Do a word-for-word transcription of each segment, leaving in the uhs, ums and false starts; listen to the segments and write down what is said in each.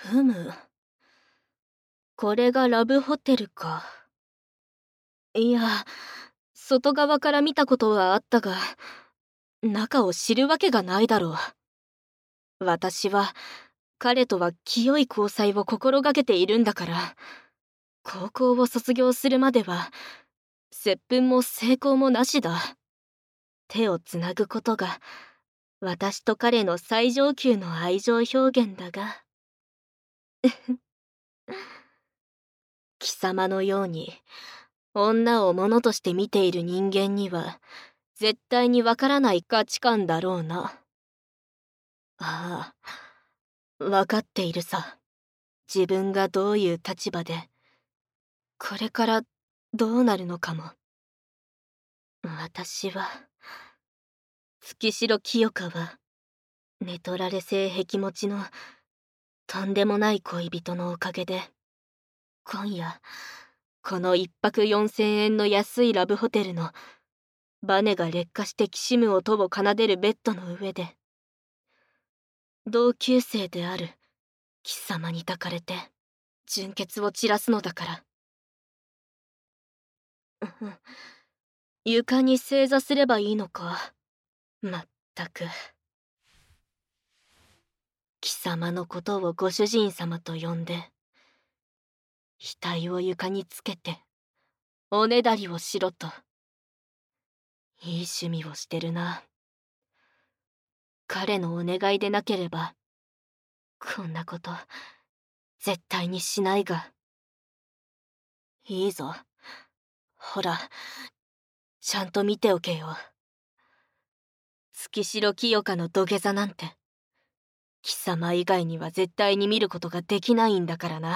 ふむ。これがラブホテルか。いや、外側から見たことはあったが、中を知るわけがないだろう。私は、彼とは清い交際を心がけているんだから、高校を卒業するまでは、接吻も成功もなしだ。手をつなぐことが、私と彼の最上級の愛情表現だが。貴様のように、女を物として見ている人間には、絶対にわからない価値観だろうな。ああ、わかっているさ。自分がどういう立場で、これからどうなるのかも。私は、月城清香は、寝取られ性癖持ちの、とんでもない恋人のおかげで、今夜、この一泊四千円の安いラブホテルの、バネが劣化してきしむ音を奏でるベッドの上で、同級生である貴様に抱かれて純潔を散らすのだから。床に正座すればいいのか。まったく。貴様のことをご主人様と呼んで、額を床につけておねだりをしろと。いい趣味をしてるな。彼のお願いでなければこんなこと絶対にしないが。いいぞ。ほら、ちゃんと見ておけよ。月城清香の土下座なんて、貴様以外には絶対に見ることができないんだからな。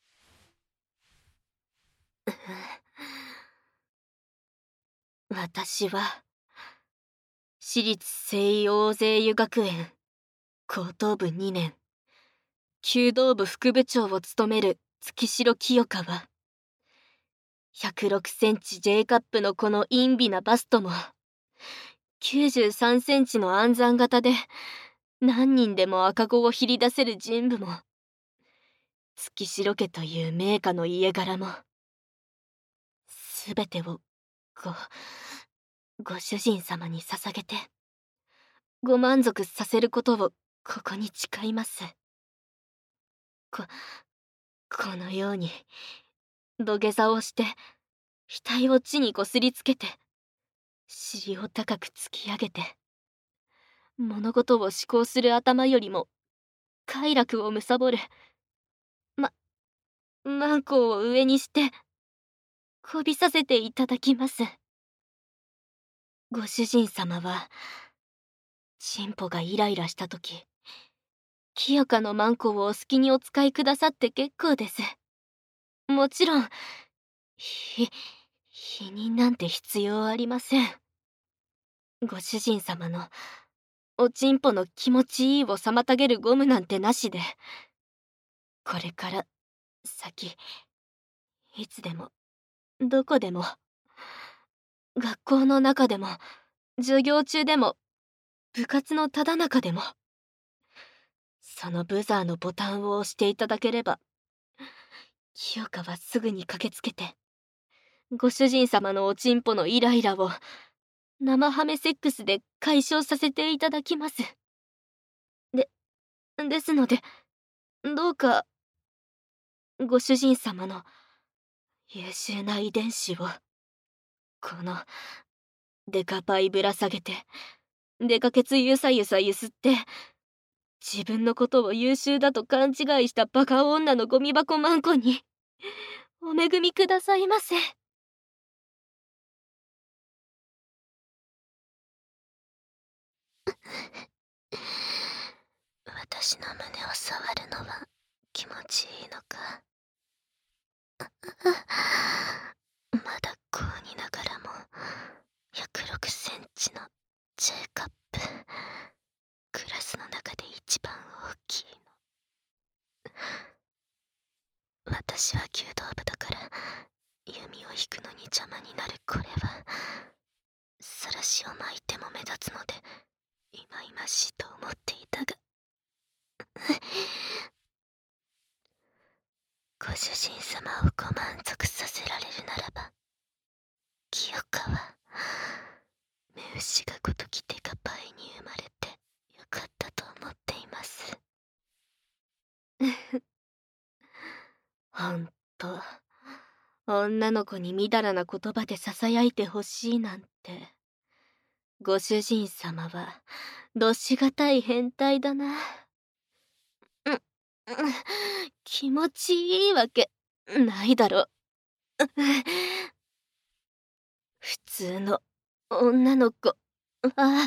私は、私立西洋勢油学園高等部にねん、弓道部副部長を務める月城清香は、ひゃくろくセンチ J カップのこの陰微なバストも、きゅうじゅうさんセンチの暗算型で、何人でも赤子を切り出せる人部も、月城家という名家の家柄も、すべてを、ご、ご主人様に捧げて、ご満足させることをここに誓います。こ、このように、土下座をして、額を地にこすりつけて、尻を高く突き上げて、物事を思考する頭よりも、快楽を貪る、ま、マンコを上にして、こびさせていただきます。ご主人様は、チンポがイライラしたとき、清香のマンコをお好きにお使いくださって結構です。もちろん、ひ、否認なんて必要ありません。ご主人様の、おちんぽの気持ちいいを妨げるゴムなんてなしで、これから、先、いつでも、どこでも、学校の中でも、授業中でも、部活のただ中でも、そのブザーのボタンを押していただければ、清香はすぐに駆けつけて、ご主人様のおちんぽのイライラを、生ハメセックスで解消させていただきます。で、ですので、どうか、ご主人様の優秀な遺伝子を、この、デカパイぶら下げて、デカケツゆさゆさゆすって、自分のことを優秀だと勘違いしたバカ女のゴミ箱マンコに、お恵みくださいませ。私の胸を触るのは気持ちいいのか。まだ高にながらもひゃくろくセンチの J カップ、クラスの中で一番大きいの。私は弓道部だから弓を引くのに邪魔になるこれは、さらしを巻いても目立つのでいまいましいと思っていたが主人様をご満足させられるならば、清香は目牛がごとき手が倍に生まれてよかったと思っています。ほんと、女の子にみだらな言葉で囁いてほしいなんて、ご主人様はどしがたい変態だな。うん、うん、気持ちいいわけないだろ。普通の女の子、あ、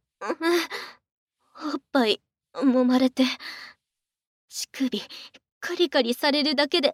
おっぱい揉まれて乳首カリカリされるだけで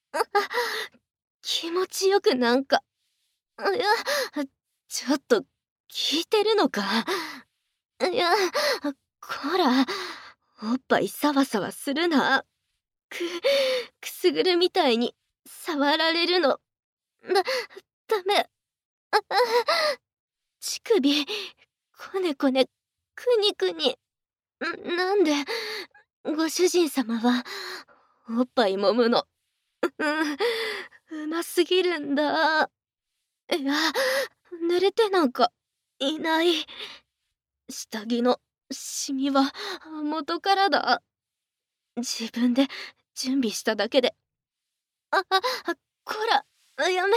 気持ちよくなんか、いや、ちょっと聞いてるのか。いや、こら、おっぱいサワサワするな。く、くすぐるみたいに触られるの。だ、ダメ。あ、乳首、こねこね、くにくに。ん、なんで、ご主人様は、おっぱい揉むの。う、うますぎるんだ。いや、濡れてなんかいない。下着のシミは元からだ。自分で準備しただけで。あ、あ、こら、やめ。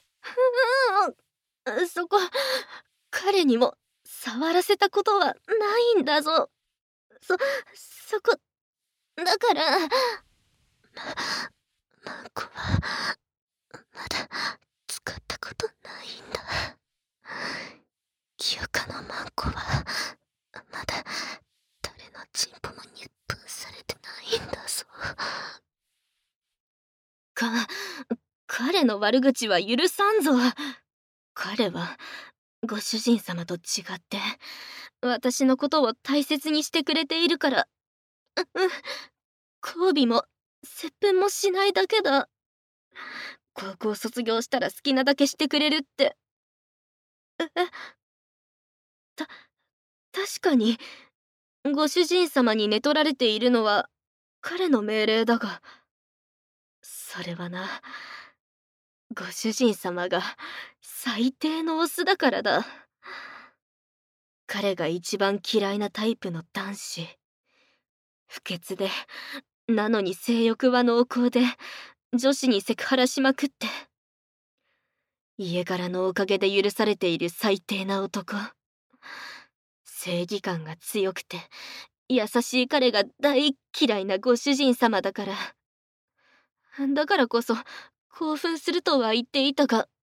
うん、そこ、彼にも触らせたことはないんだぞ。そ、そこ、だから。ま、マンコは、まだ、使ったことないんだ。清香のマンコは、まだ、誰のチンポもニュップされてないんだぞ。か、彼の悪口は許さんぞ。彼は、ご主人様と違って、私のことを大切にしてくれているから、う、うん、交尾も、接吻もしないだけだ。高校卒業したら好きなだけしてくれるって。え、た、確かに、ご主人様に寝取られているのは、彼の命令だが、それはな、ご主人様が最低のオスだからだ。彼が一番嫌いなタイプの男子。不潔で、なのに性欲は濃厚で、女子にセクハラしまくって。家柄のおかげで許されている最低な男。正義感が強くて、優しい彼が大嫌いなご主人様だから。だからこそ、興奮するとは言っていたが。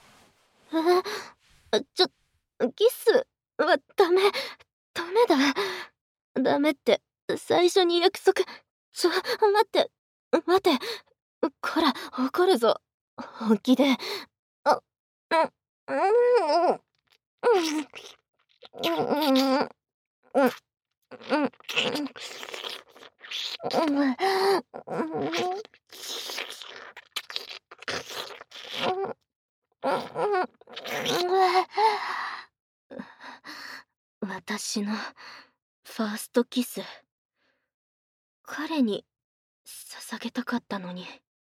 え、ちょ、キスはダメ、ダメだ。ダメって、最初に約束。ちょ、待って、待って。こら、怒るぞ。本気で。あ、うん、うん、うん、うん、うん、うん、うん、私のファーストキス、彼に捧げたかったのに。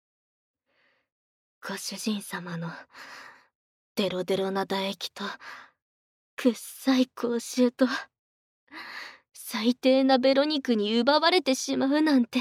ご主人様のデロデロな唾液とくっさい口臭と最低なベロ肉に奪われてしまうなんて。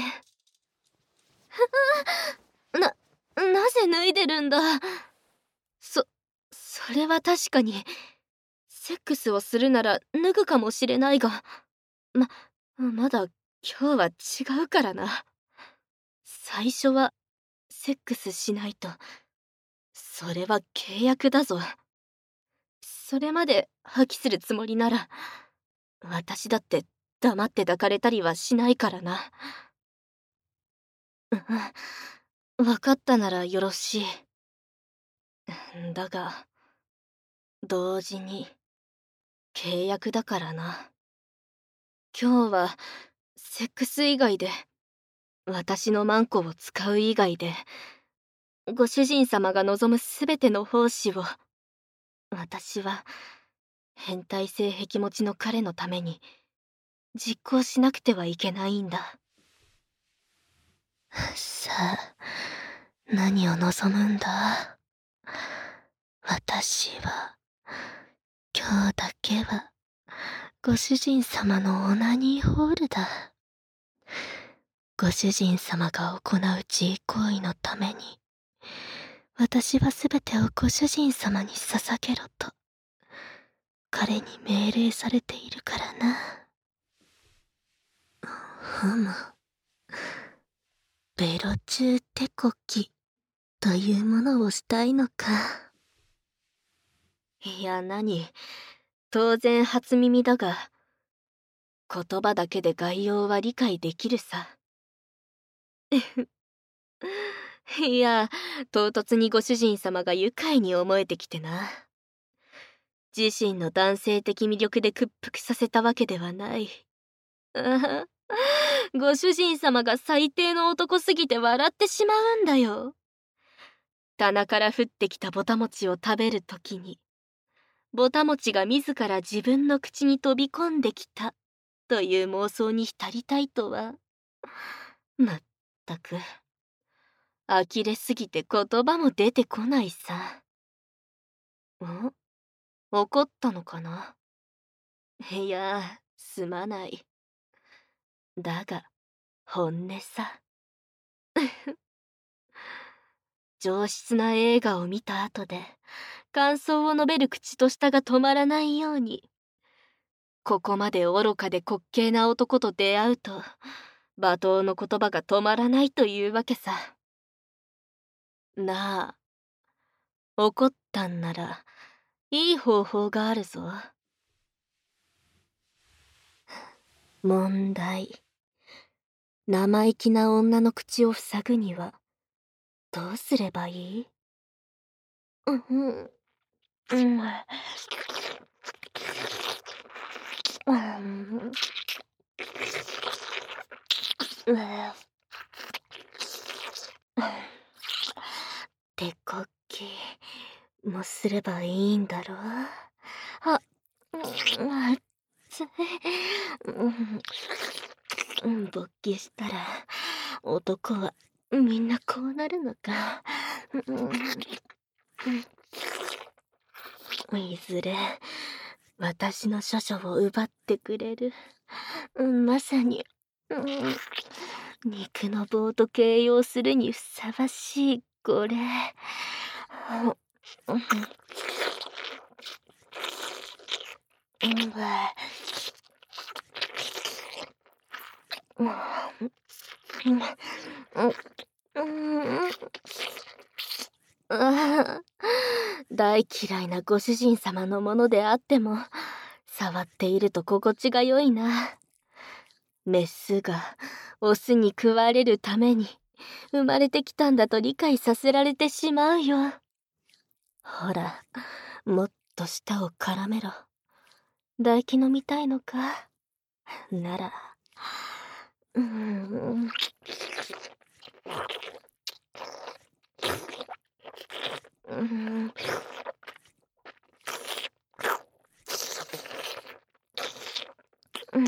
な、なぜ脱いでるんだ。そ、それは確かに、セックスをするなら脱ぐかもしれないが、ま、まだ今日は違うからな。最初は、セックスしないと。それは契約だぞ。それまで破棄するつもりなら、私だって黙って抱かれたりはしないからな。うん、分かったならよろしい。だが、同時に、契約だからな。今日は、セックス以外で、私のマンコを使う以外で、ご主人様が望むすべての奉仕を、私は、変態性癖持ちの彼のために、実行しなくてはいけないんだ。さあ、 何を望むんだ。私は、今日だけは、ご主人様のオナニーホールだ。ご主人様が行う自慰行為のために、私はすべてをご主人様に捧げろと、彼に命令されているからな。ふむ。ベロ中手こきというものをしたいのか。いや、何、当然初耳だが、言葉だけで概要は理解できるさ。いや、唐突にご主人様が愉快に思えてきてな。自身の男性的魅力で屈服させたわけではない。あは、ご主人様が最低の男すぎて笑ってしまうんだよ。棚から降ってきたぼた餅を食べるときに、ぼた餅が自ら自分の口に飛び込んできたという妄想に浸りたいとは。まったく、呆れすぎて言葉も出てこないさ。ん？怒ったのかな？いや、すまない。だが、本音さ。上質な映画を見た後で、感想を述べる口と舌が止まらないように、ここまで愚かで滑稽な男と出会うと、罵倒の言葉が止まらないというわけさ。なあ、怒ったんなら、いい方法があるぞ。問題。生意気な女の口を塞ぐには、どうすればいい？うん、うん、うん、うん、手こきもすればいいんだろう。あ、うん、つい、うん、勃起したら男はみんなこうなるのか。うん、いずれ私の処女を奪ってくれる。うん、まさに、うん、肉の棒と形容するにふさわしいこれ。うん、大嫌いなご主人様のものであっても、触っていると心地が良いな。メスがオスに食われるために生まれてきたんだと理解させられてしまうよ。ほら、もっと舌を絡めろ。唾液飲みたいのか？なら、うーん。うーん。うん。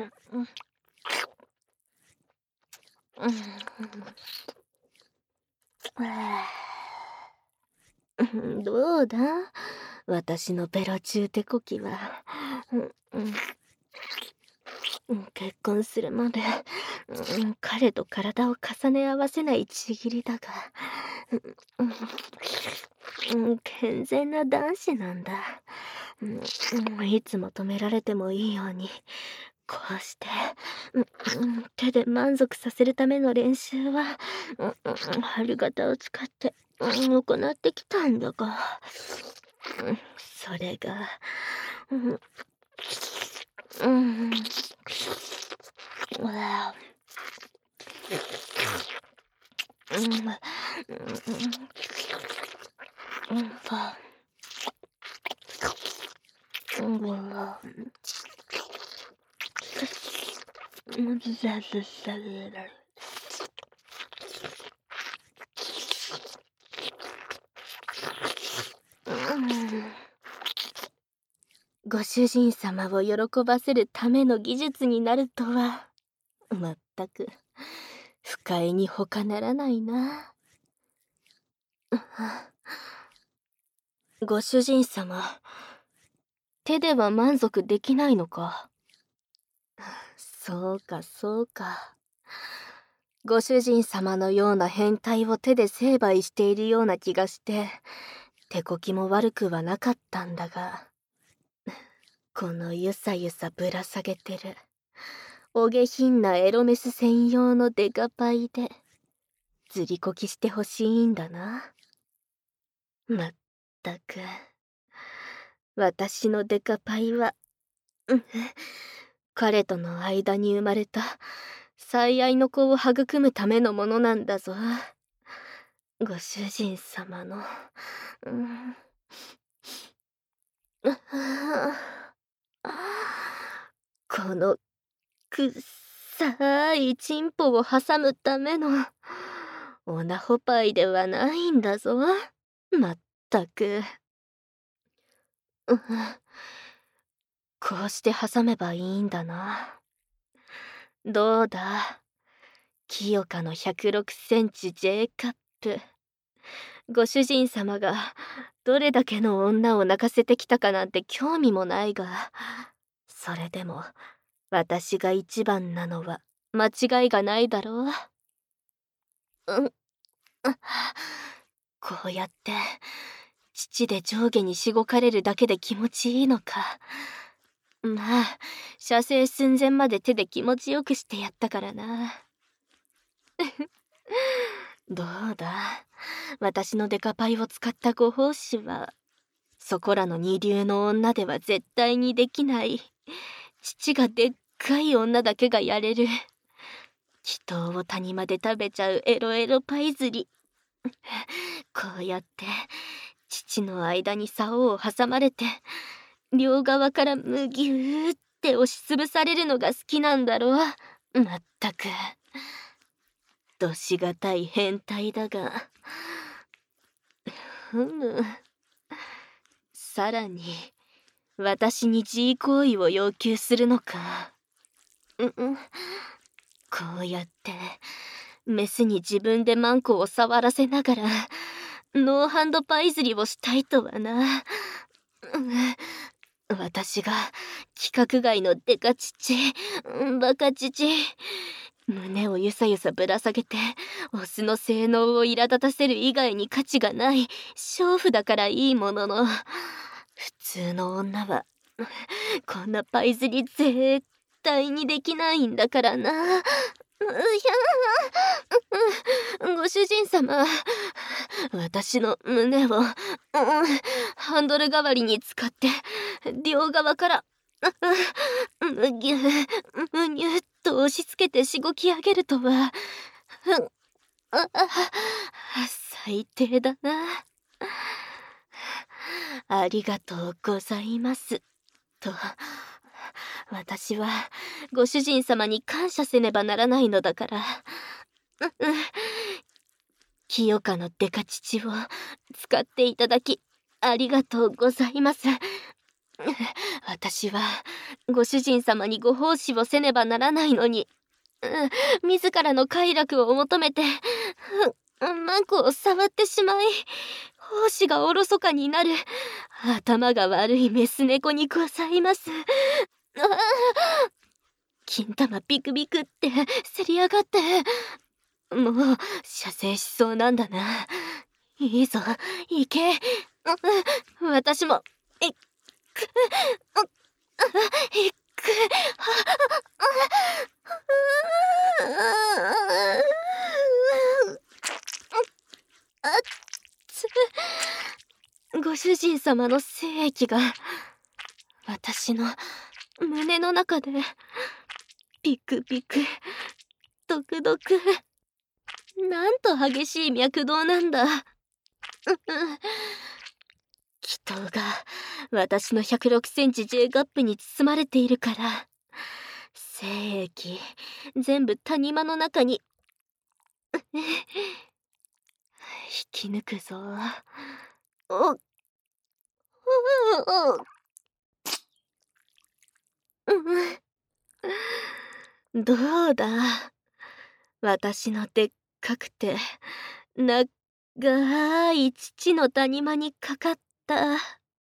うん。どうだ？私のベロ中手こきは。うんうん、結婚するまで、うん、彼と体を重ね合わせないちぎりだが、うんうん、健全な男子なんだ。うん、いつも止められてもいいように、こうして、うん、手で満足させるための練習は、うん、春型を使って、うん、行ってきたんだが、うん、それが、うん、うん、うわうん、うん、うん、うん、うん、うん、ざずざずら。ご主人様を喜ばせるための技術になるとは、まったく不快に他ならないな。 ご主人様、手では満足できないのか。そうかそうか。ご主人様のような変態を手で成敗しているような気がして、手こきも悪くはなかったんだが、このゆさゆさぶら下げてる、お下品なエロメス専用のデカパイで、ずりこきしてほしいんだな。まったく、私のデカパイは、うん、彼との間に生まれた最愛の子を育むためのものなんだぞ。ご主人様の、うん、このくっさいチンポを挟むためのオナホパイではないんだぞ。まったく、うん、こうして挟めばいいんだな。どうだ、清香のひゃくろくセンチ J カップ。ご主人様がどれだけの女を泣かせてきたかなんて興味もないが、それでも私が一番なのは間違いがないだろう。うん、こうやって父で上下にしごかれるだけで気持ちいいのか。まあ、射精寸前まで手で気持ちよくしてやったからな。どうだ、私のデカパイを使ったご奉仕は、そこらの二流の女では絶対にできない、父がでっかい女だけがやれる、祈祷を谷間で食べちゃうエロエロパイ釣り。こうやって、父の間に竿を挟まれて、両側からむぎゅーって押しつぶされるのが好きなんだろう。まったく。どしがたい変態だが。ふむ。さらに、私に G 行為を要求するのか。うんうん。こうやって、メスに自分でマンコを触らせながら、ノーハンドパイ釣りをしたいとはな。うん、私が、規格外のデカ父、バカ父、胸をゆさゆさぶら下げて、オスの性能を苛立たせる以外に価値がない、娼婦だからいいものの、普通の女は、こんなパイ釣り絶対にできないんだからな。うやご主人様、私の胸を、うん、ハンドル代わりに使って、両側から、むぎゅ、むにゅっと押し付けてしごき上げるとは、ああ最低だな。ありがとうございます。と、私はご主人様に感謝せねばならないのだから。清香のデカ父を使っていただき、ありがとうございます。私はご主人様にご奉仕をせねばならないのに、自らの快楽を求めて、マンコを触ってしまい、奉仕がおろそかになる、頭が悪いメス猫にございます。金玉ビクビクってせり上がって、もう射精しそうなんだな。いいぞ、行け。私も、いく、いく、あっつ、ご主人様の精液が私の胸の中でピクピクドクドク、なんと激しい脈動なんだ。祈祷が私のひゃくろくセンチ J ガップに包まれているから、精液全部谷間の中に引き抜くぞ。おっ、どうだ、私のでっかくて長長い父の谷間にかかった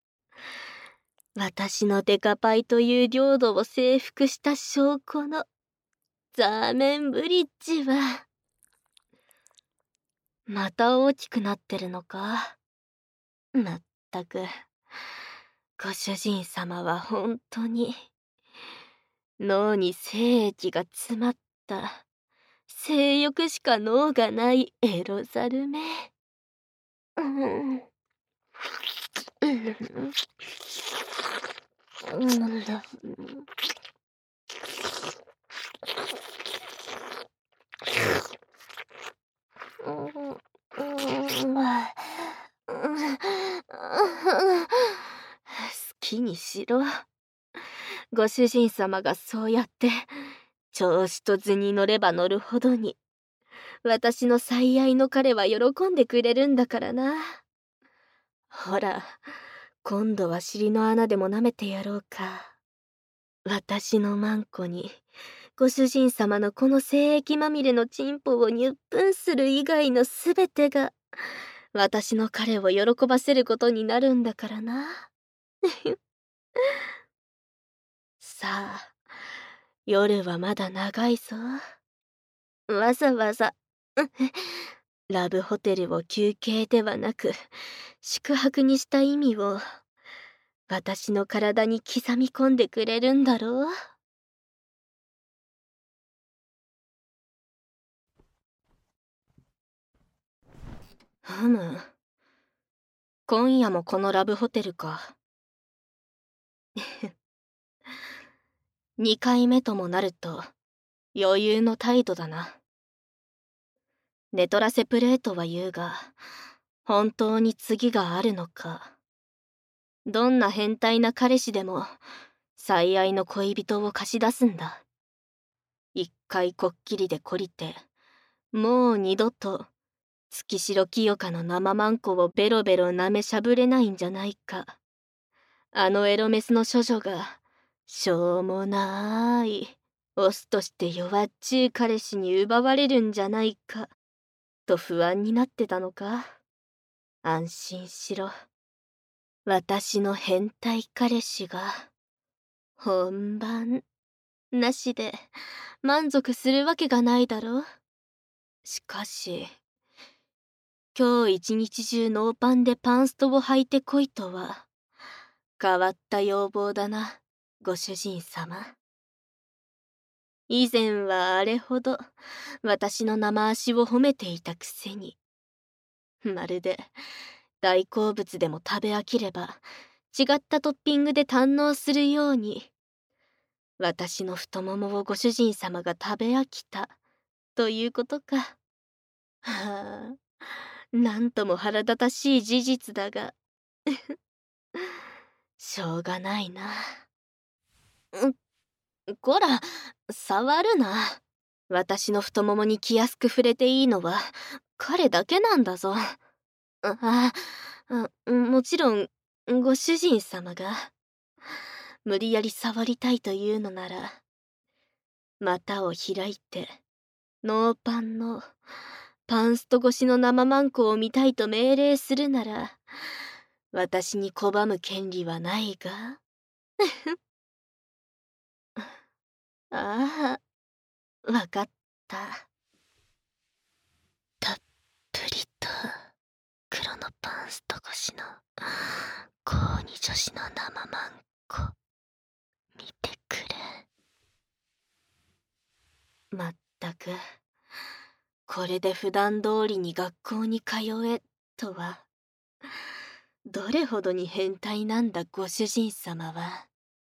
私のデカパイという領土を征服した証拠のザーメンブリッジはまた大きくなってるのか。まったくご主人様は本当に脳に精液が詰まった性欲しか脳がないエロザルめ。うん好きにしろ。ご主人様がそうやって調子と図に乗れば乗るほどに私の最愛の彼は喜んでくれるんだからな。ほら、今度は尻の穴でも舐めてやろうか。私のマンコにご主人様のこの精液まみれのチンポをにゅっぷんする以外のすべてが私の彼を喜ばせることになるんだからな。さあ、夜はまだ長いぞ。わざわざラブホテルを休憩ではなく宿泊にした意味を私の体に刻み込んでくれるんだろう。ふむ、今夜もこのラブホテルか。にかいめともなると余裕の態度だな。ネトラセプレートは言うが本当に次があるのか。どんな変態な彼氏でも最愛の恋人を貸し出すんだ。一回こっきりで懲りてもう二度と月城清香の生マンコをベロベロ舐めしゃぶれないんじゃないか。あのエロメスの処女がしょうもないオスとして弱っちい彼氏に奪われるんじゃないかと不安になってたのか。安心しろ。私の変態彼氏が本番なしで満足するわけがないだろう。しかし今日一日中ノーパンでパンストを履いてこいとは変わった要望だな、ご主人様。以前はあれほど私の生足を褒めていたくせに、まるで大好物でも食べ飽きれば違ったトッピングで堪能するように私の太ももをご主人様が食べ飽きたということか。はあ、なんとも腹立たしい事実だがしょうがないな。んこら、触るな。私の太ももに気安く触れていいのは彼だけなんだぞ。ああ、もちろんご主人様が無理やり触りたいというのなら股を開いてノーパンのパンスト越しの生マンコを見たいと命令するなら私に拒む権利はないがああ、わかった。たっぷりと黒のパンスト越しの高二女子の生マンコ見てくれ。まったくこれで普段通りに学校に通えとはどれほどに変態なんだご主人様は。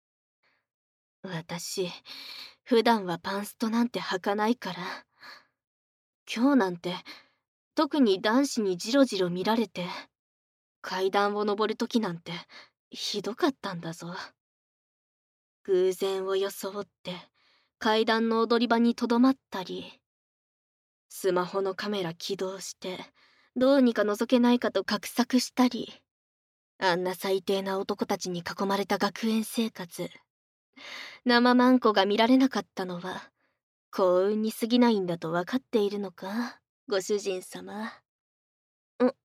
私普段はパンストなんて履かないから今日なんて特に男子にジロジロ見られて階段を登る時なんてひどかったんだぞ。偶然を装って階段の踊り場にとどまったりスマホのカメラ起動してどうにか覗けないかと画策したり、あんな最低な男たちに囲まれた学園生活、生マンコが見られなかったのは幸運に過ぎないんだと分かっているのか、ご主人様。ん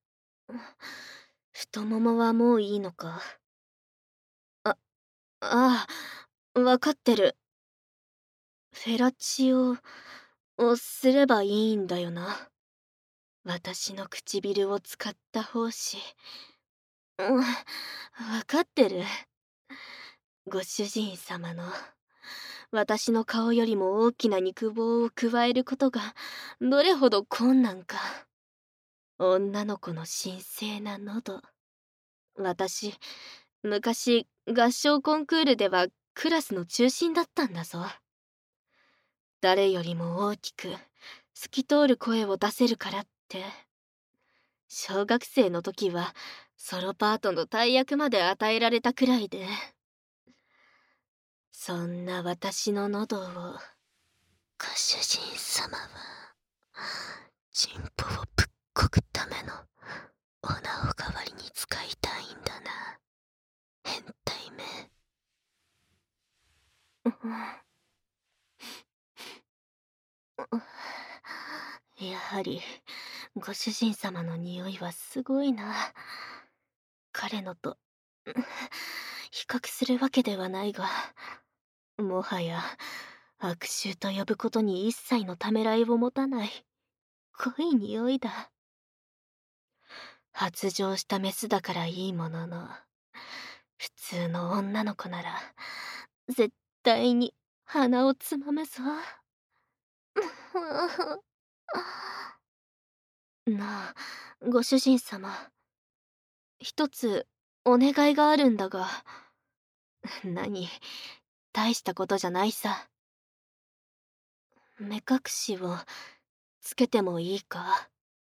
太ももはもういいのか。あ、ああ、わかってる。フェラチオをすればいいんだよな。私の唇を使った奉仕。うん、わかってる。ご主人様の私の顔よりも大きな肉棒を加えることがどれほど困難か。女の子の神聖な喉。私、昔合唱コンクールではクラスの中心だったんだぞ。誰よりも大きく透き通る声を出せるからって。小学生の時はソロパートの大役まで与えられたくらいで。そんな私の喉をご主人様はチンポをぶっこくためのおなお代わりに使いたいんだな、変態め。やはりご主人様の匂いはすごいな。彼のと比較するわけではないが、もはや悪臭と呼ぶことに一切のためらいを持たない濃い匂いだ。発情したメスだからいいものの、普通の女の子なら絶対に鼻をつまむぞ。なあ、ご主人様、一つお願いがあるんだが。何、大したことじゃないさ。目隠しをつけてもいいか？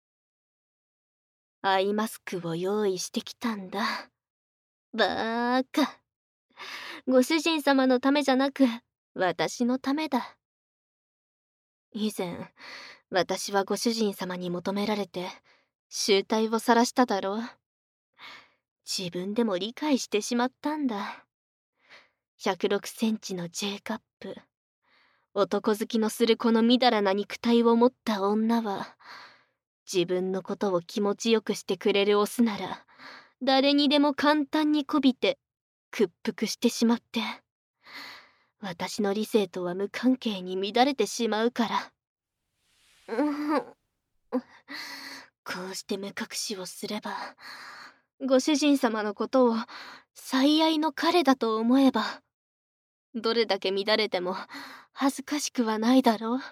アイマスクを用意してきたんだ。バーカ。ご主人様のためじゃなく私のためだ。以前私はご主人様に求められて醜態を晒しただろう。自分でも理解してしまったんだ。ひゃくろくセンチの J カップ、男好きのするこのみだらな肉体を持った女は、自分のことを気持ちよくしてくれるオスなら誰にでも簡単にこびて屈服してしまって、私の理性とは無関係に乱れてしまうから。こうして目隠しをすれば、ご主人様のことを最愛の彼だと思えば、どれだけ乱れても恥ずかしくはないだろう。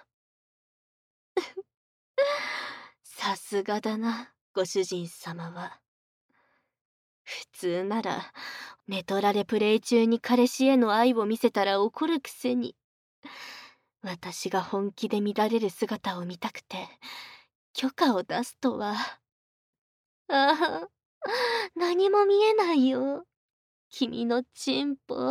さすがだな、ご主人様は。普通なら寝取られプレイ中に彼氏への愛を見せたら怒るくせに、私が本気で乱れる姿を見たくて許可を出すとは。ああ、何も見えないよ、君のチンポ。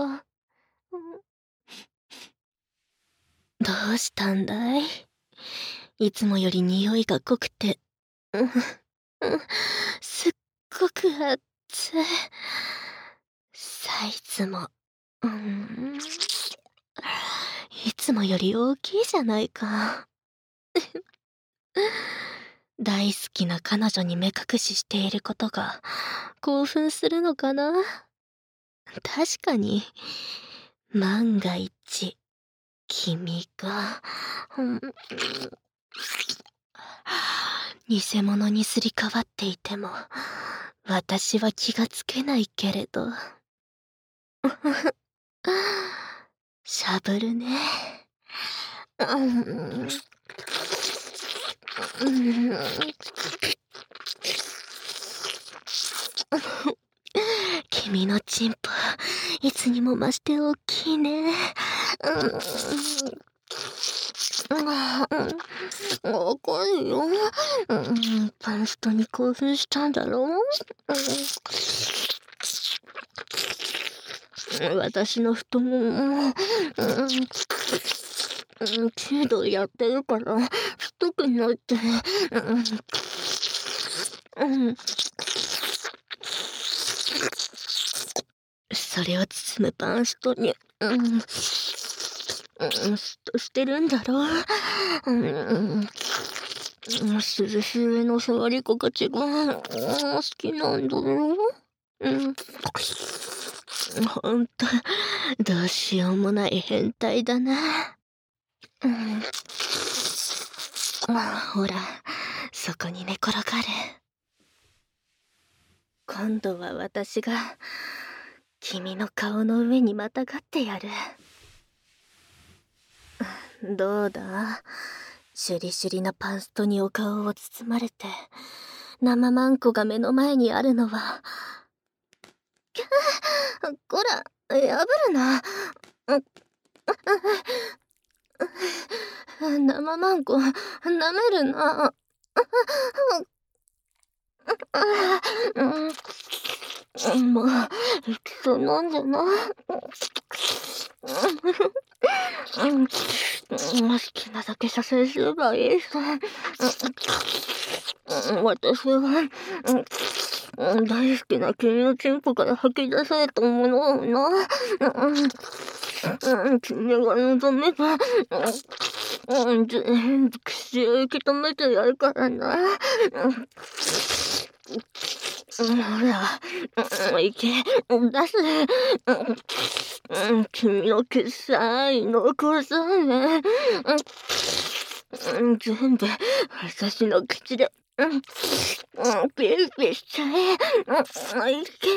どうしたんだい？いつもより匂いが濃くて、うん、すっごく熱い。サイズも、うん、いつもより大きいじゃないか。大好きな彼女に目隠ししていることが興奮するのかな。確かに、万が一君が、うん、偽物にすり替わっていても私は気がつけないけれど。しゃぶるね。うんうん、君のチンポいつにも増して大きいね。うん、わかるよ。うん、パンストに興奮したんだろう。うん、私の太もも、うん、弓道やってるから太くなって、うん、うん、それを包むパンストに、うん、うん、スッとしてるんだろう。うん、 涼しい上の触り心地が、うん、好きなんだよ。うん。ほんと、どうしようもない変態だな。うん。あ、ほら、そこに寝転がる。今度は私が、君の顔の上にまたがってやる。どうだ？シュリシュリのパンストにお顔を包まれて、生マンコが目の前にあるのは、きゃー、こら、破るな。生マンコ、舐めるな。もう、そんなんじゃな。好きなだけ射精すればいいさ。私は、大好きな君のチンポから吐き出されたものをな。君が望めば、全部口を受け止めてやるからな。ほら、いけ、出せ。君の臭い濃厚さね。全部、私の口で、ピリピリしちゃえ。いけ。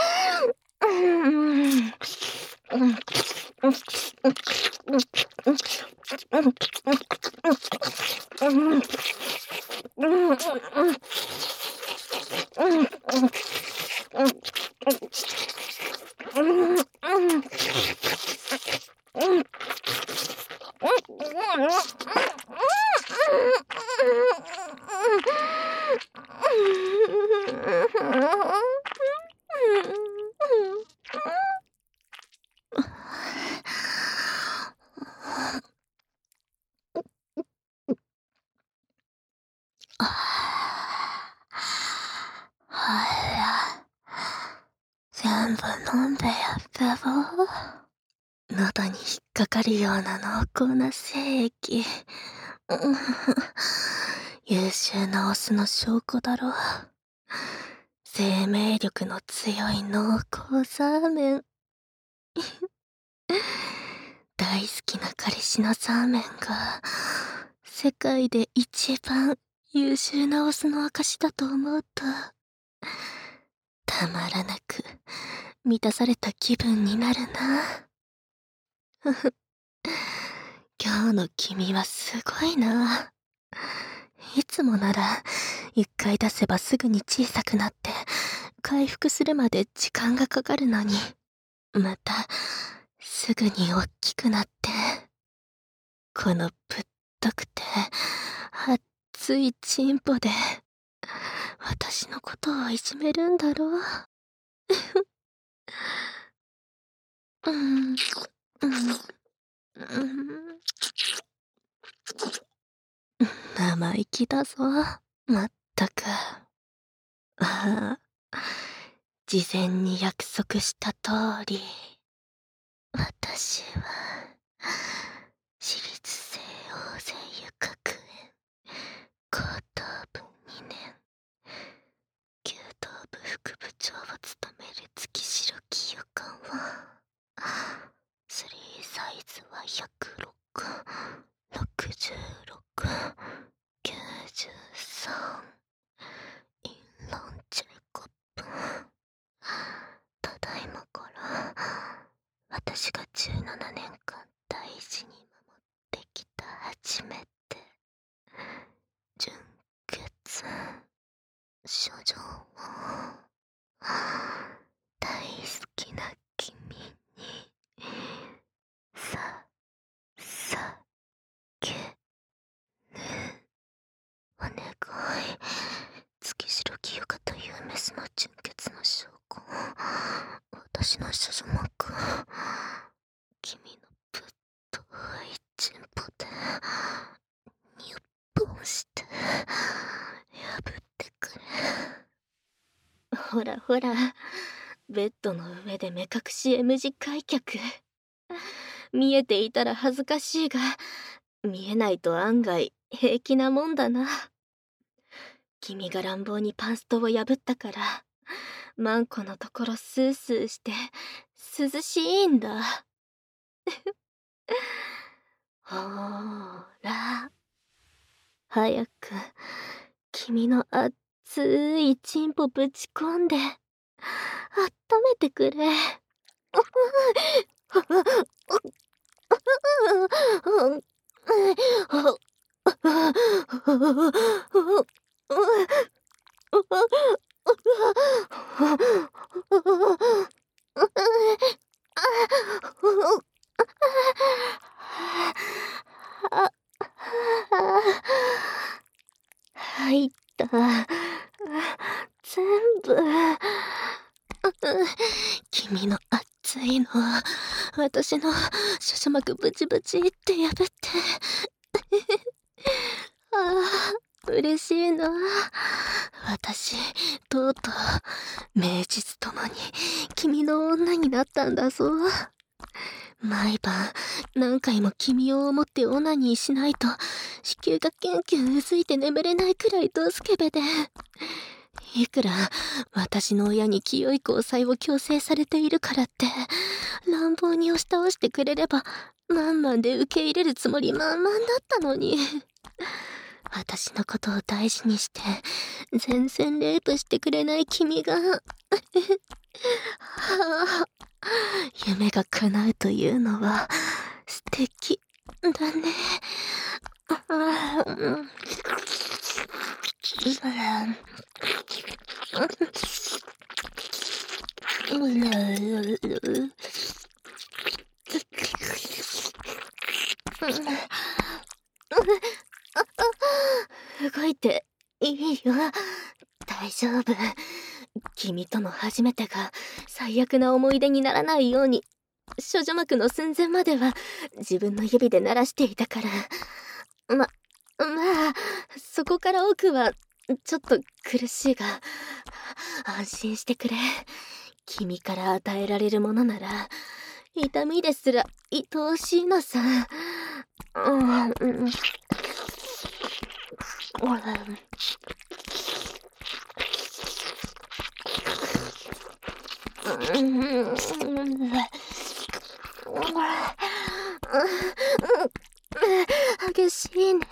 全部飲んでやったぞ。喉に引っかかるような濃厚な精液。優秀なオスの証拠だろう。生命力の強い濃厚サーメン。大好きな彼氏のサーメンが、世界で一番優秀なオスの証だと思うと、たまらなく満たされた気分になるな。今日の君はすごいな。いつもなら一回出せばすぐに小さくなって回復するまで時間がかかるのに、またすぐに大きくなって、このぶっとくて熱いチンポで私のことをいじめるんだろう。うん、うん、うん。生意気だぞ、まったく。ああ、事前に約束した通り、私は、私立西欧声優学園、高等部にねん、弓道部副部長を務める月城清官は、スリーサイズはひゃくろく、ろくじゅうろく、きゅうじゅうさん、インランチェコップ。ただいまから、私がじゅうななねんかん大事に守ってきた初めて、純潔、処女を、大好きな君に、さ、さ、け、ぬ、お願い。月城清香というメスの純潔の証拠。私の処女膜。君のぶっといチンポで、にゅっぽんして、破ってくれ。ほらほら、ベッドの上で目隠し エム 字開脚。見えていたら恥ずかしいが、見えないと案外平気なもんだな。 君が乱暴にパンストを破ったから、マンコのところスースーして涼しいんだ。ほーら、早く君の熱いチンポぶち込んで、あっためてくれ。入った。全部。君の熱いのは私の諸所膜ブチブチって破ってああ嬉しいな。私とうとう名実ともに君の女になったんだぞ。毎晩何回も君を思ってオナニーしないと子宮がキュンキュンうずいて眠れないくらいドスケベで、いくら私の親に清い交際を強制されているからって乱暴に押し倒してくれればマンマンで受け入れるつもり満々だったのに、私のことを大事にして全然レイプしてくれない君がはあ、夢が叶うというのは素敵だね。動いていいよ。大丈夫。君との初めてが最悪な思い出にならないように処女膜の寸前までは自分の指で鳴らしていたから。ま、まあそこから奥はちょっと苦しいが安心してくれ。君から与えられるものなら痛みですら愛おしいのさ。うんうん激しいね。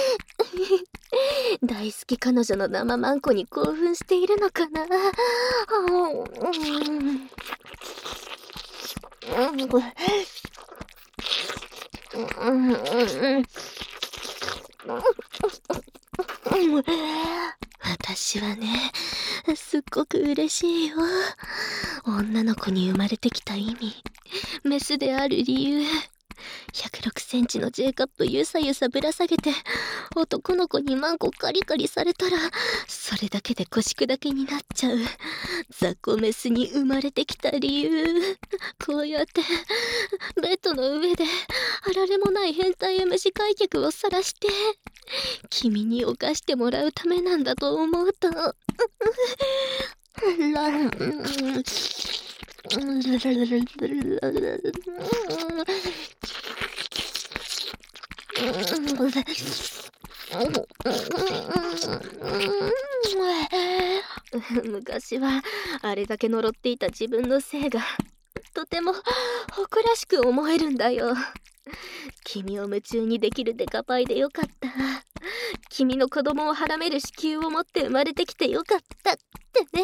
大好き彼女の生マンコに興奮しているのかな。私はね、すっごく嬉しいよ。女の子に生まれてきた意味、メスである理由、ひゃくろくセンチの J カップゆさゆさぶら下げて男の子にマンコカリカリされたらそれだけで腰砕けになっちゃう雑魚メスに生まれてきた理由、こうやってベッドの上であられもない変態 M 字開脚を晒して君に犯してもらうためなんだと思うと昔はあれだけ呪っていた自分のせいがとても誇らしく思えるんだよ。君を夢中にできるデカパイでよかった。君の子供をはらめる子宮を持って生まれてきてよかったってね。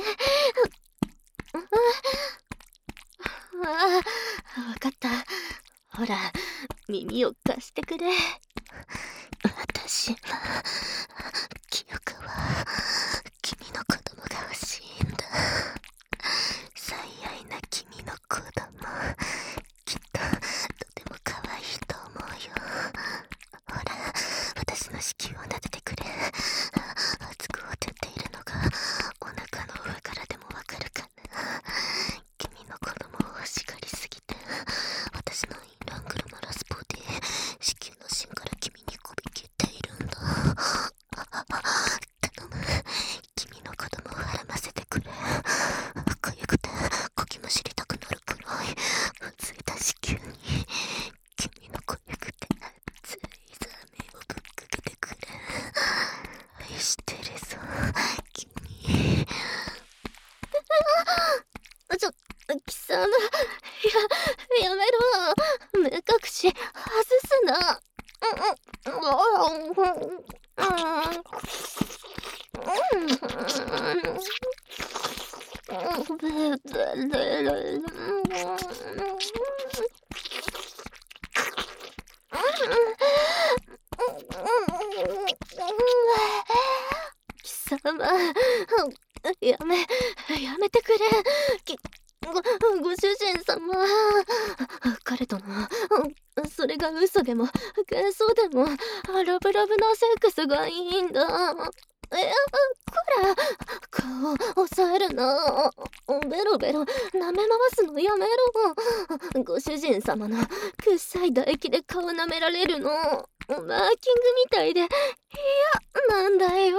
ああ、わかった。ほら、耳を貸してくれ。私は、清香は、君の子供が欲しいんだ。最愛な君の子供、きっと、とても可愛いと思うよ。ほら、私の子宮を撫でてくれ。熱くほてっているのが、お腹の上からでもわかるかな。君の子供を欲しがりすぎて、私のインラングルマラスボディ、子宮の芯から君にこびきっているんだ。頼む、君の子供をはらませてくれ。かゆくてこきむしりたくなるくらいふついた子宮に君のこゆくて熱いザメをぶっかけてくれ。愛してるぞ。 貴様、やめ、やめてくれ。き、ご、ご主人様。彼との、それが嘘でも、幻想でも、ラブラブなセックスがいいんだ。え、こら、顔押さえるな。ベロベロ舐め回すのやめろ。ご主人様の臭い唾液で顔舐められるのマーキングみたいで嫌なんだよ。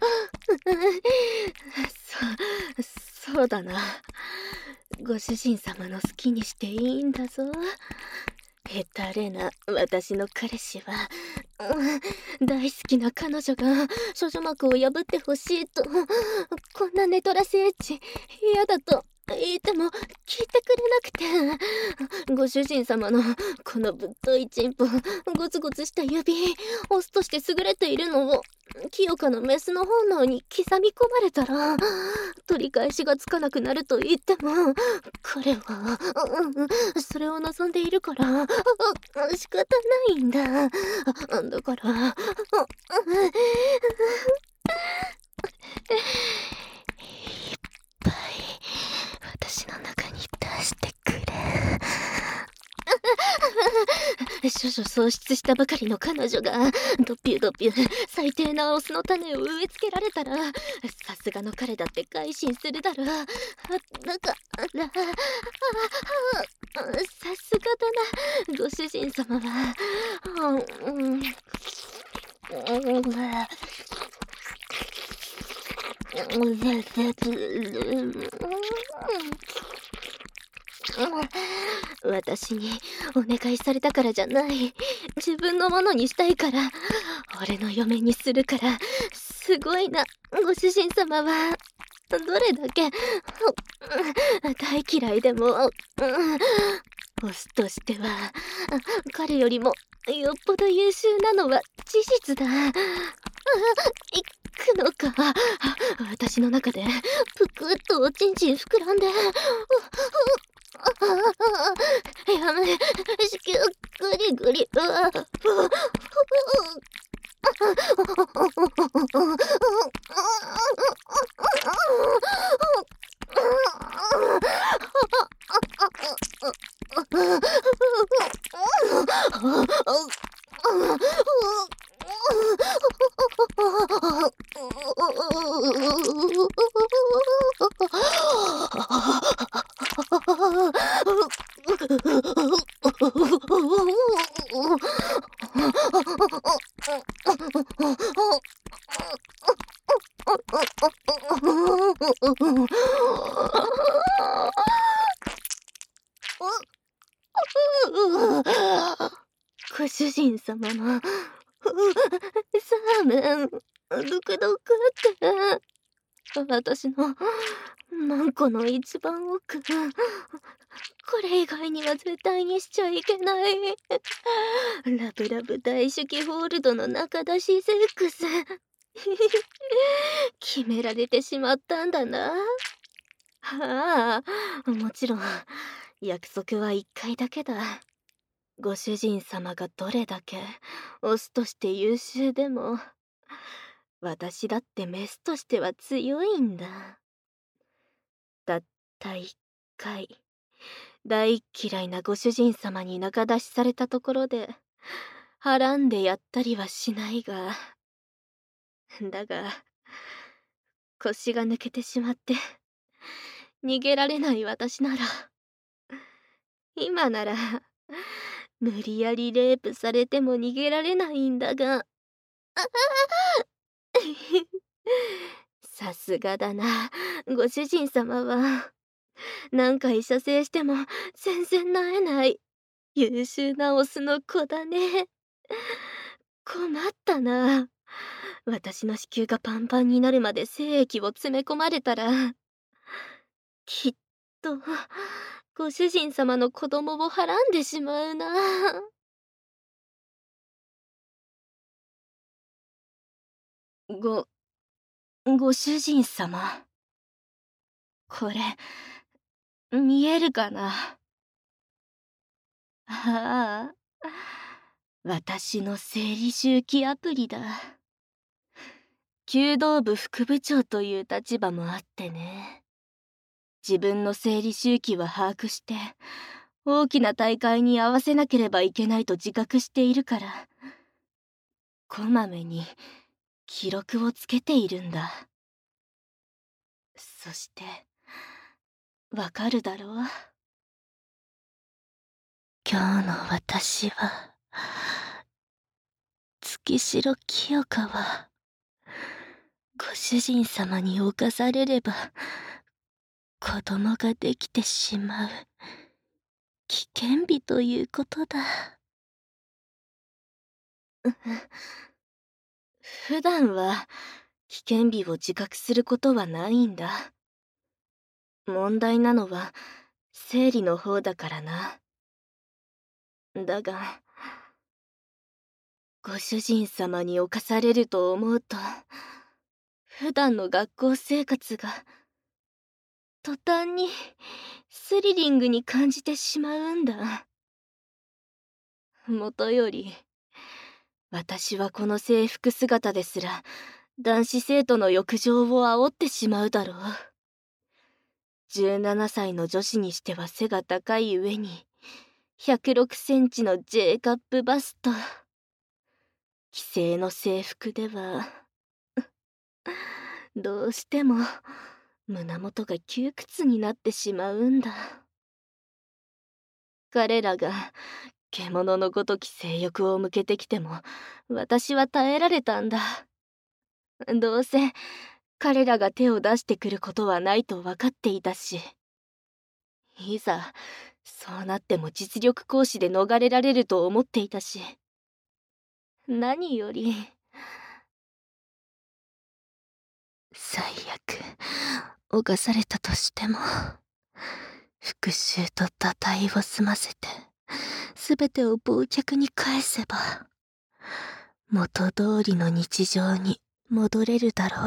そ、そうだな。ご主人様の好きにしていいんだぞ。ヘタレな私の彼氏は、うん、大好きな彼女が処女膜を破ってほしいと、こんなネトラスエッチ嫌だと言っても聞いてくれなくて、ご主人様のこのぶっといチンポ、ゴツゴツした指、オスとして優れているのを清香のメスの本能に刻み込まれたら取り返しがつかなくなると言っても、彼は、うん、それを望んでいるから仕方ないんだ。だから、いっぱい私の中に出してくれ。処女喪失したばかりの彼女がドピュドピュ最低なオスの種を植え付けられたら、さすがの彼だって改心するだろう。だからさすがだな、ご主人様は。うんうん私にお願いされたからじゃない。自分のものにしたいから。俺の嫁にするから。すごいな、ご主人様は。どれだけ大嫌いでも、オスとしては彼よりもよっぽど優秀なのは事実だ。行くのか。私の中でぷくっとおちんちん膨らんで、やめ、しゅぐりぐり、うわ、ご主人様のサーメンドクドクって私のマンコの一番奥、これ以外には絶対にしちゃいけないラブラブ大手記ホールドの中出しセックス決められてしまったんだな。はあ、もちろん約束は一回だけだ。ご主人様がどれだけオスとして優秀でも、私だってメスとしては強いんだ。たった一回、大嫌いなご主人様に仲出しされたところで、はらんでやったりはしないが、だが、腰が抜けてしまって、逃げられない私なら、今なら、無理やりレイプされても逃げられないんだが、さすがだな、ご主人様は。何回射精しても全然萎えない優秀なオスの子だね。困ったな。私の子宮がパンパンになるまで精液を詰め込まれたら、きっとご主人様の子供をはらんでしまうな。ご、ご主人様。これ、 見えるかな。ああ、私の生理周期アプリだ。弓道部副部長という立場もあってね。自分の生理周期は把握して、大きな大会に合わせなければいけないと自覚しているから、こまめに記録をつけているんだ。そして、わかるだろう？今日の私は、月城清香は、ご主人様に侵されれば、子供ができてしまう、危険日ということだ。普段は、危険日を自覚することはないんだ。問題なのは、生理の方だからな。だが、ご主人様に侵されると思うと、普段の学校生活が、途端にスリリングに感じてしまうんだ。もとより、私はこの制服姿ですら、男子生徒の欲情を煽ってしまうだろう。じゅうななさいの女子にしては背が高い上に、ひゃくろくセンチの J カップバスト。既製の制服では、どうしても胸元が窮屈になってしまうんだ。彼らが獣のごとき性欲を向けてきても、私は耐えられたんだ。どうせ彼らが手を出してくることはないと分かっていたし、いざそうなっても実力行使で逃れられると思っていたし、何より最悪犯されたとしても、復讐と堕胎を済ませて全てを忘却に返せば、元通りの日常に戻れるだろう。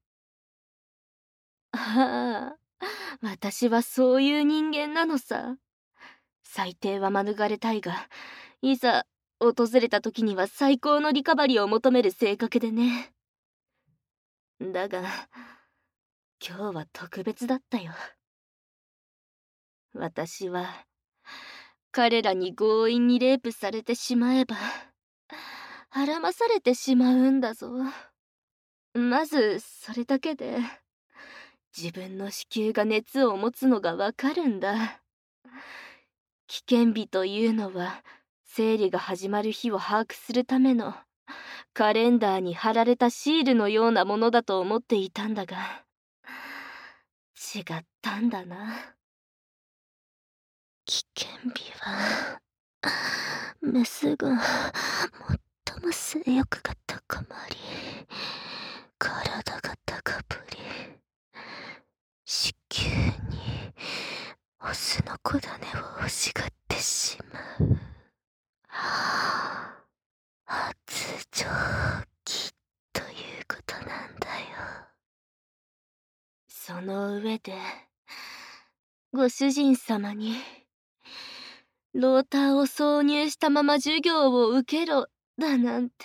ああ、私はそういう人間なのさ。最低は免れたいが、いざ訪れた時には最高のリカバリーを求める性格でね。だが、今日は特別だったよ。私は、彼らに強引にレイプされてしまえば、はらまされてしまうんだぞ。まず、それだけで、自分の子宮が熱を持つのがわかるんだ。危険日というのは、生理が始まる日を把握するための、カレンダーに貼られたシールのようなものだと思っていたんだが、違ったんだな。危険日は、メスが最も性欲が高まり、体が高ぶり、子宮にオスの子種を欲しがってしまう。発情期ということなんだよ。その上で、ご主人様に、ローターを挿入したまま授業を受けろ、だなんて。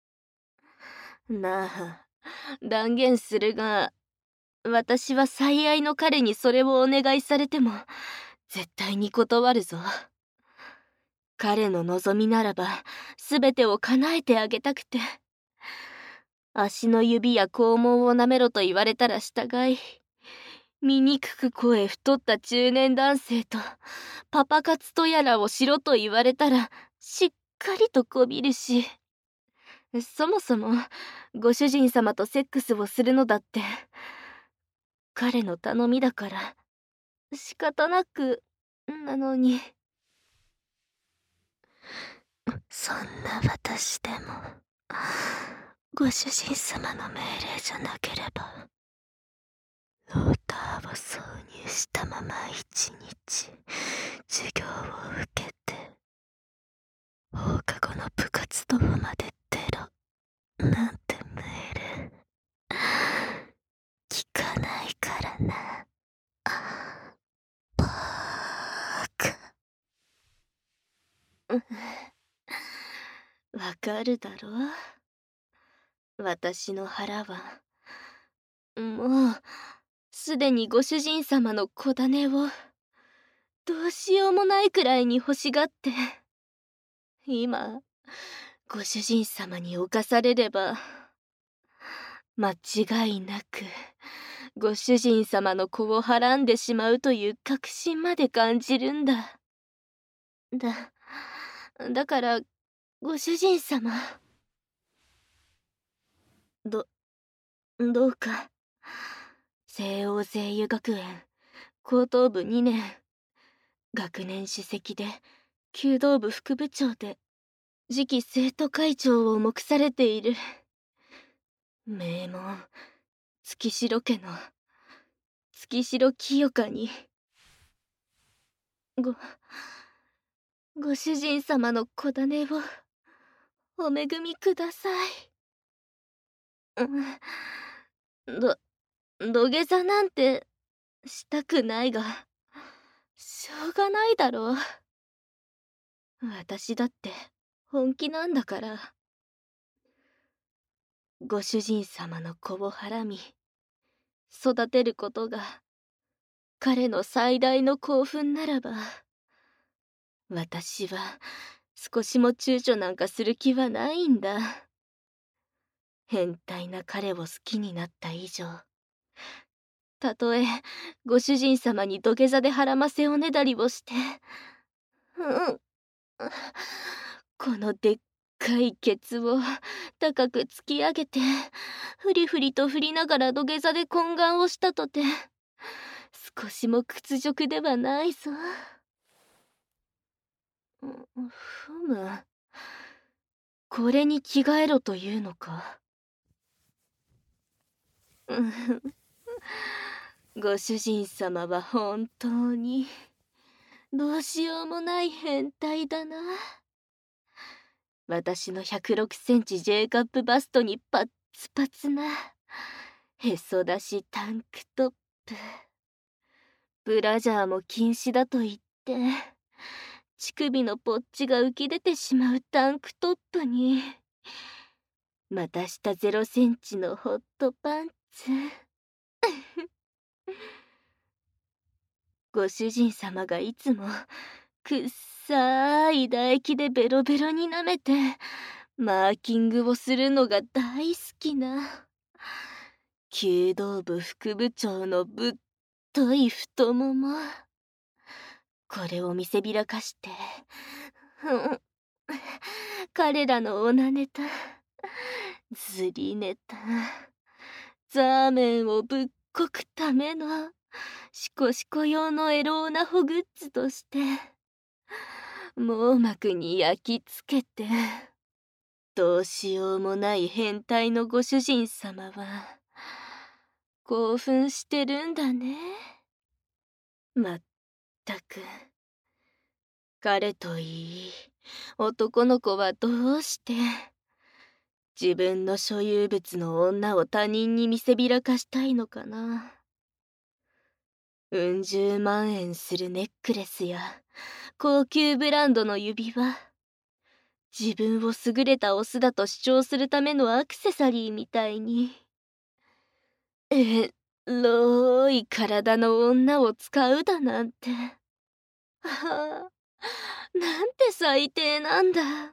なあ、断言するが、私は最愛の彼にそれをお願いされても、絶対に断るぞ。彼の望みならば、すべてを叶えてあげたくて。足の指や肛門を舐めろと言われたら従い、醜く声太った中年男性とパパ活とやらをしろと言われたらしっかりとこびるし、そもそもご主人様とセックスをするのだって彼の頼みだから仕方なくなのに。そんな私でもご主人様の命令じゃなければローターを挿入したまま一日授業を受けて放課後の部活動まで出ろなんて命令聞かないからな。バわかるだろう。私の腹はもうすでにご主人様の子種をどうしようもないくらいに欲しがって、今ご主人様に侵されれば間違いなくご主人様の子をはらんでしまうという確信まで感じるんだ。だ、だからご主人様、ど、どうか西欧聖油学園高等部にねん、学年主席で弓道部副部長で次期生徒会長を目されている名門月城家の月城清香にごご主人様の子種をお恵みください。うんど土下座なんてしたくないがしょうがないだろう。私だって本気なんだから。ご主人様の子をはらみ育てることが彼の最大の興奮ならば、私は少しも躊躇なんかする気はないんだ。変態な彼を好きになった以上、たとえご主人様に土下座ではらませおねだりをして、うん、このでっかいケツを高く突き上げてフリフリと振りながら土下座で懇願をしたとて少しも屈辱ではないぞ。ふむ、これに着替えろというのか。ご主人様は本当にどうしようもない変態だな。私のひゃくろくセンチ J カップバストにパッツパツなへそ出しタンクトップ、ブラジャーも禁止だと言って乳首のポッチが浮き出てしまうタンクトップにまた下ゼロセンチのホットパンツご主人様がいつもくっさい唾液でベロベロに舐めてマーキングをするのが大好きな弓道部副部長のぶっとい太もも、これを見せびらかして彼らのおなネタ、ずりネタ、ザーメンをぶっこくためのシコシコ用のエロオナホグッズとして網膜に焼き付けて、どうしようもない変態のご主人様は興奮してるんだね。まったく彼といい男の子はどうして自分の所有物の女を他人に見せびらかしたいのかな。うん十万円するネックレスや高級ブランドの指輪、自分を優れたオスだと主張するためのアクセサリーみたいにえろい体の女を使うだなんて、ああ、なんて最低なんだ。ん？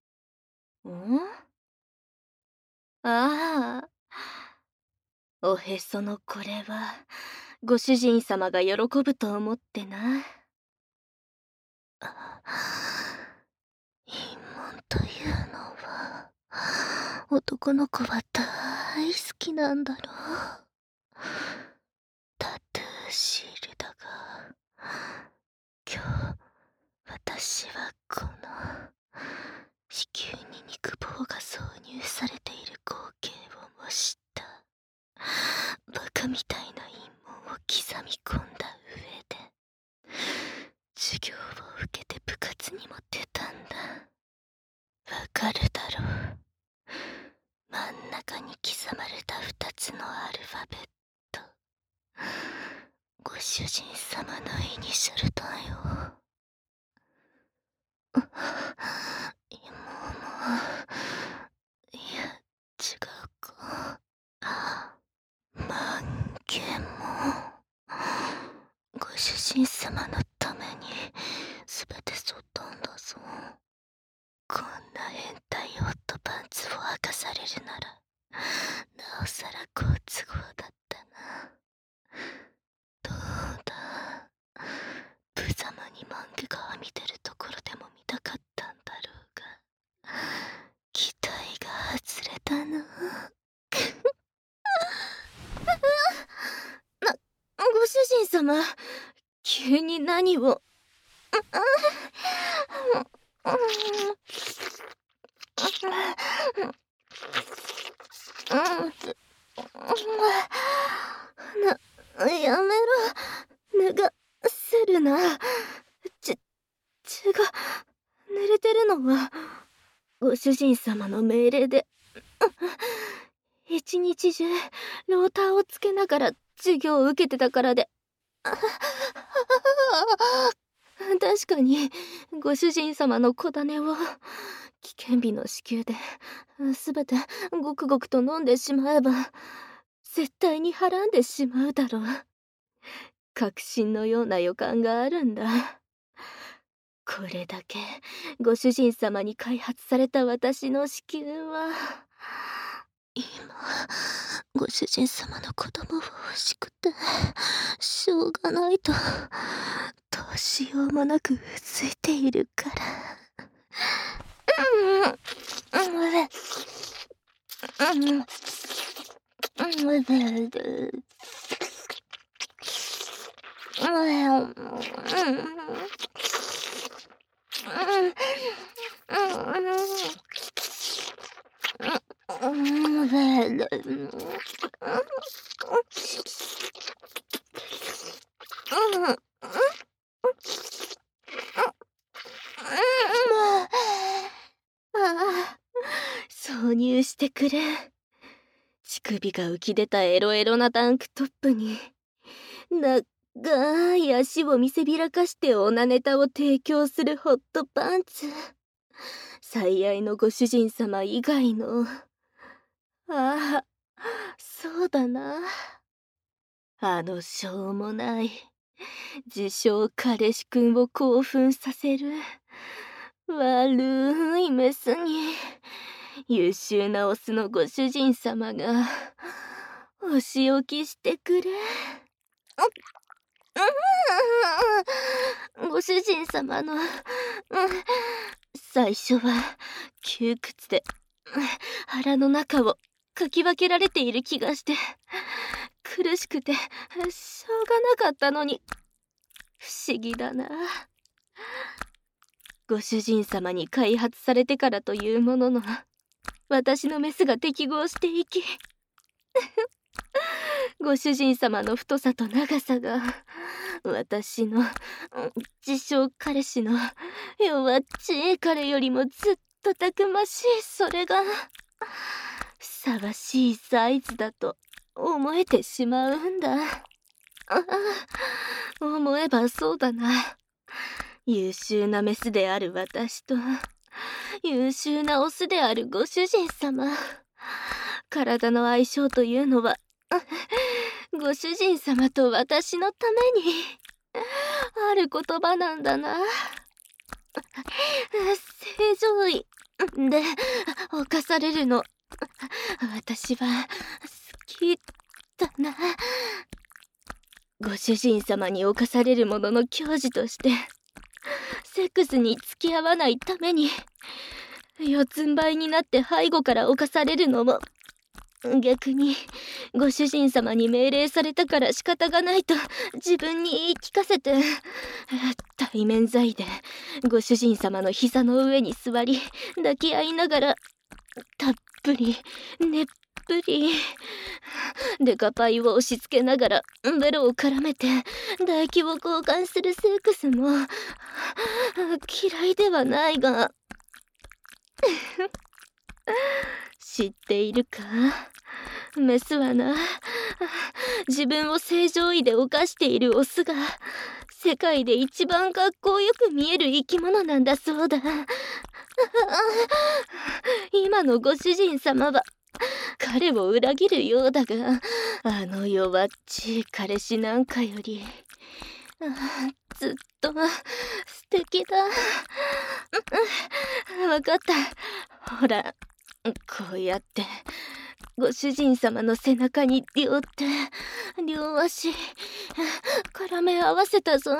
ああ、おへそのこれはご主人様が喜ぶと思ってな。陰門というのは男の子は大好きなんだろう。タトゥーシールだが、今日私はこの子宮に肉棒が挿入されている光景を模したバカみたいな陰謀を刻み込んだ上で授業を受けて部活にも出たんだ。わかるだろう。真ん中に刻まれた二つのアルファベット、ご主人様のイニシャルだよ。もうも主人様のために全てそったんだぞ。こんな変態ホットパンツを明かされるならなおさら好都合だったな。どうだ、無様に漫画がはみ出るところでも見たかったんだろうが、期待が外れたな。な、ご主人様、急に何を。な、やめろ。脱がせるな。ち、血が濡れてるのはご主人様の命令で、一日中ローターをつけながら授業を受けてたからで。確かにご主人様の小種を危険日の支給で全てごくごくと飲んでしまえば絶対にはらんでしまうだろう。確信のような予感があるんだ。これだけご主人様に開発された私の子宮は今ご主人様の子供が欲しくてしょうがないとどうしようもなくうついているから。うんうんうんうん挿入してくれ。乳首が浮き出たエロエロなタンクトップに長い足を見せびらかしてオナネタを提供するホットパンツ。最愛のご主人様以外の、ああ、そうだな、あのしょうもない自称彼氏くんを興奮させる悪いメスに優秀なオスのご主人様がお仕置きしてくれ。ご主人様の最初は窮屈で腹の中をかき分けられている気がして苦しくてしょうがなかったのに、不思議だな。ご主人様に開発されてからというものの私のメスが適合していきご主人様の太さと長さが私の自称彼氏の弱っちい彼よりもずっとたくましい、それがふさわしいサイズだと思えてしまうんだ。ああ、思えばそうだな。優秀なメスである私と優秀なオスであるご主人様、体の相性というのはご主人様と私のためにある言葉なんだな。正常位で犯されるの私は好きだな。ご主人様に侵されるものの矜持としてセックスに付き合わないために四つん這いになって背後から侵されるのも逆にご主人様に命令されたから仕方がないと自分に言い聞かせて対面在でご主人様の膝の上に座り抱き合いながらたっぷりねっぷりデカパイを押し付けながらベロを絡めて唾液を交換するセックスも嫌いではないが知っているか、メスはな、自分を正常位で犯しているオスが世界で一番かっこよく見える生き物なんだそうだ。今のご主人様は彼を裏切るようだが、あの弱っちい彼氏なんかよりずっと素敵だ。わかった。ほら、こうやってご主人様の背中に両手両足絡め合わせたぞ。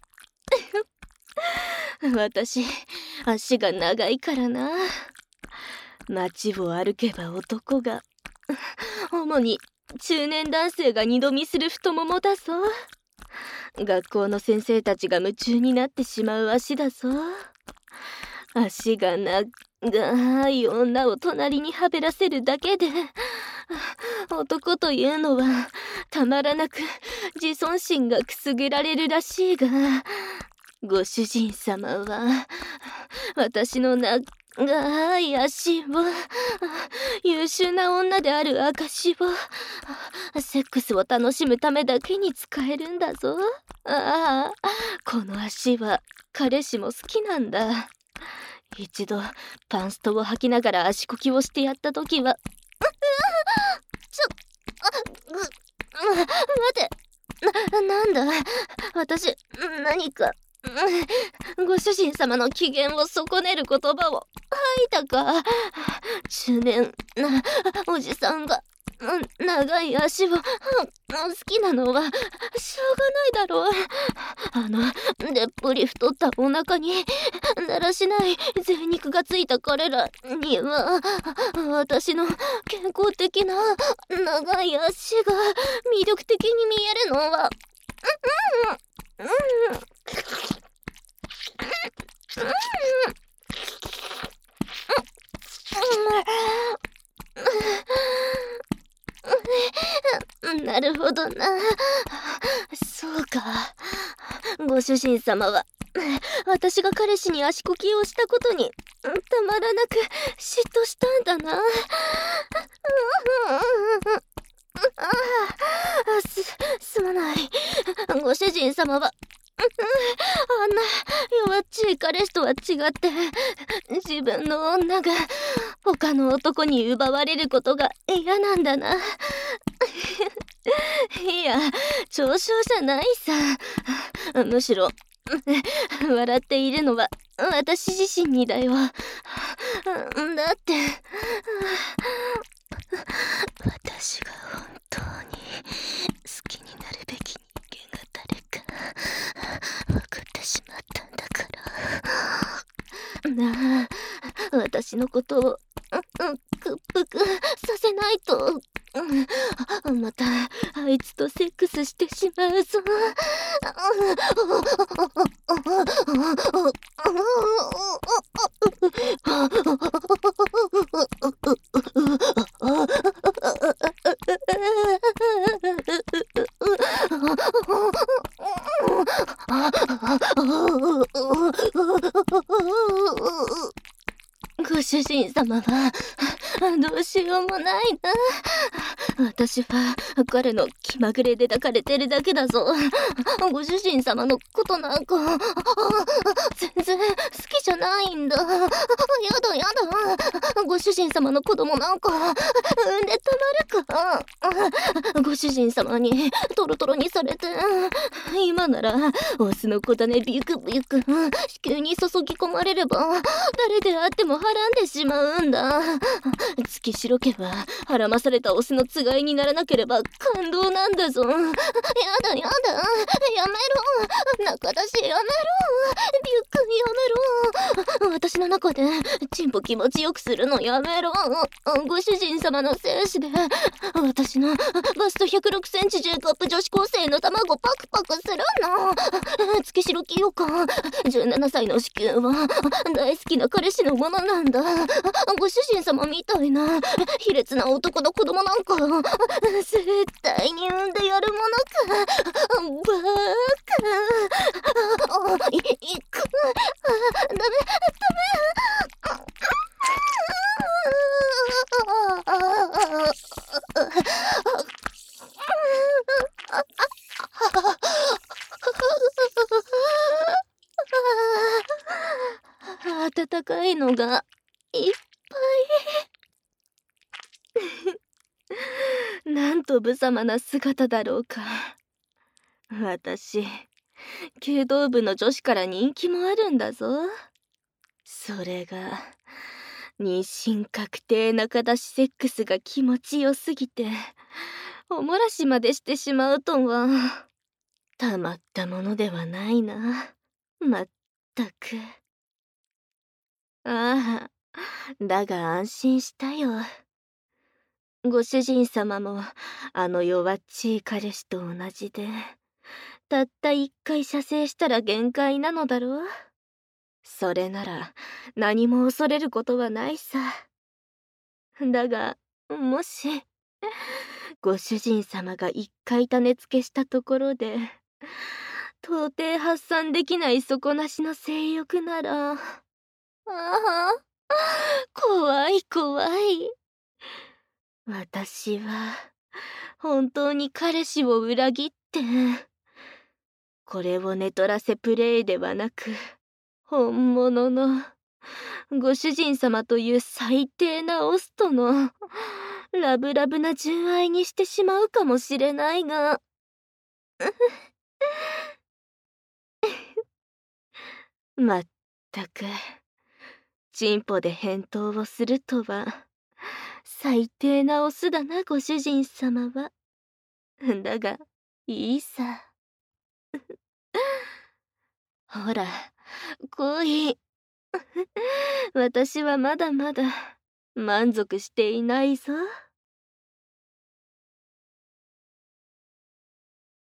私足が長いからな。街を歩けば男が、主に中年男性が二度見する太ももだぞ。学校の先生たちが夢中になってしまう足だぞ。足が長い女を隣にはべらせるだけで、男というのはたまらなく自尊心がくすぐられるらしいが、ご主人様は私の長い足を、優秀な女である証を、セックスを楽しむためだけに使えるんだぞ。ああ、この足は彼氏も好きなんだ。一度パンストを履きながら足こきをしてやった時は、ちょあぐ待て、な、なんだ私、何かご主人様の機嫌を損ねる言葉を吐いたか。中年なおじさんが長い足を好きなのはしょうがないだろう。あのでっぷり太ったお腹にだらしない贅肉がついた彼らには、私の健康的な長い足が魅力的に見えるのは、うんうんうんなるほどな。そうか。ご主人様は私が彼氏に足こきをしたことにたまらなく嫉妬したんだな。す、すまない。ご主人様はあんな弱っちい彼氏とは違って自分の女が他の男に奪われることが嫌なんだな。いや、嘲笑じゃないさ。むしろ笑っているのは私自身にだよ。だって私が本当に好きになるべき人間が誰か分かってしまったんだからなあ。私のことを屈服させないとまたあいつとセックスしてしまうぞ。ご主人様はどうしようもないな。私は彼の気まぐれで抱かれてるだけだぞ。ご主人様のことなんか全然好きじゃないんだ。やだやだ。ご主人様の子供なんか産んでたまるか。ご主人様にトロトロにされて、今ならオスの子種ビュクビュク子宮に注ぎ込まれれば誰であってもはらんでしまうんだ。月白家ははらまされたオスのつがいにならなければ感動なんだぞ。やだやだ、やめろ、仲出しやめろ、ビュックやめろ。私の中でチンポ気持ちよくするのやめろ。ご主人様の精子で私のバストひゃくろくセンチ J カップ女子高生の卵パクパクするの。月白清香じゅうななさいの子宮は大好きな彼氏のものなんだ。ご主人様みたいな卑劣な男の子供なんか絶対に産んでやるものか。バーカ。い、いく。ダメ、ダメ。暖かいのがいっぱい。なんと無様な姿だろうか。私弓道部の女子から人気もあるんだぞ。それが妊娠確定中出しセックスが気持ちよすぎておもらしまでしてしまうとはたまったものではないな。まったく。ああ、だが安心したよ。ご主人様もあの弱っちい彼氏と同じで、たった一回射精したら限界なのだろう。それなら何も恐れることはないさ。だが、もし、ご主人様が一回種付けしたところで、到底発散できない底なしの性欲なら、ああ、怖い怖い。私は、本当に彼氏を裏切って、これを寝取らせプレイではなく、本物の、ご主人様という最低なオスとの、ラブラブな純愛にしてしまうかもしれないが、まったく、チンポで返答をするとは、最低なオスだな、ご主人様は。だが、いいさ。ほら、来い。私はまだまだ満足していないぞ。